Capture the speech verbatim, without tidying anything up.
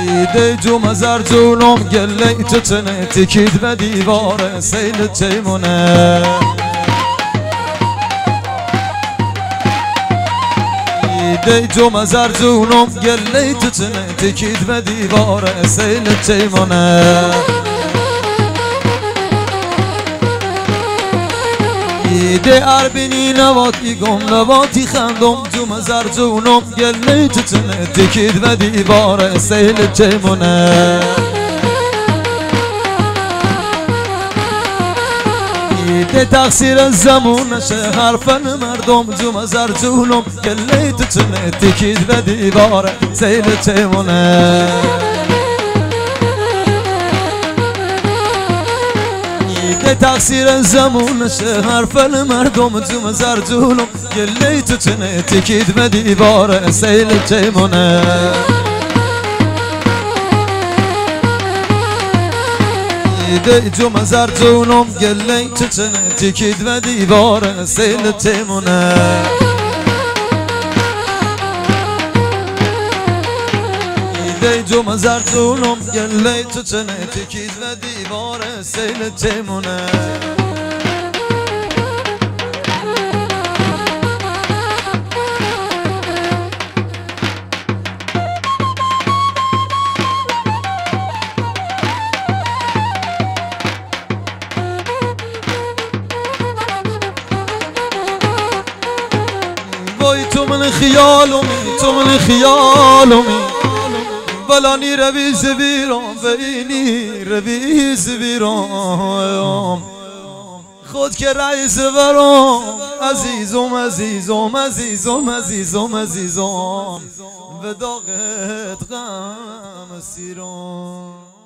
ایده جو مزار جونم گلی تتنه تکید و دیوار سیل تیمونه ایده جو مزار جونم گلی تتنه تکید و دیوار سیل تیمونه ایده اربینی نواتی گم نواتی خندم جو مزار جونم گلی تتنه تکید و دیوار سیل تیمونه ایده تقصیر زمون نشه حرفن مردم جو مزار جونم گلی تتنه تکید و دیوار سیل تیمونه تقصیر زمون نشه حرفن مردم جو مزار جونم گلی تتنه تکید و دیوار سیل تیمونه ایده جو مزار جونم گلی تتنه تکید و دیوار سیل تیمونه ایده جو مزار جونم گلی تتنه تکید و دیوار سیل تیمونه وای تو من خیالمی تو من خیالمی بلانی روی زبیرم بینی روی زبیرم خود که رئیس برام عزیزم عزیزم عزیزم عزیزم عزیزم به داغت غم سیرم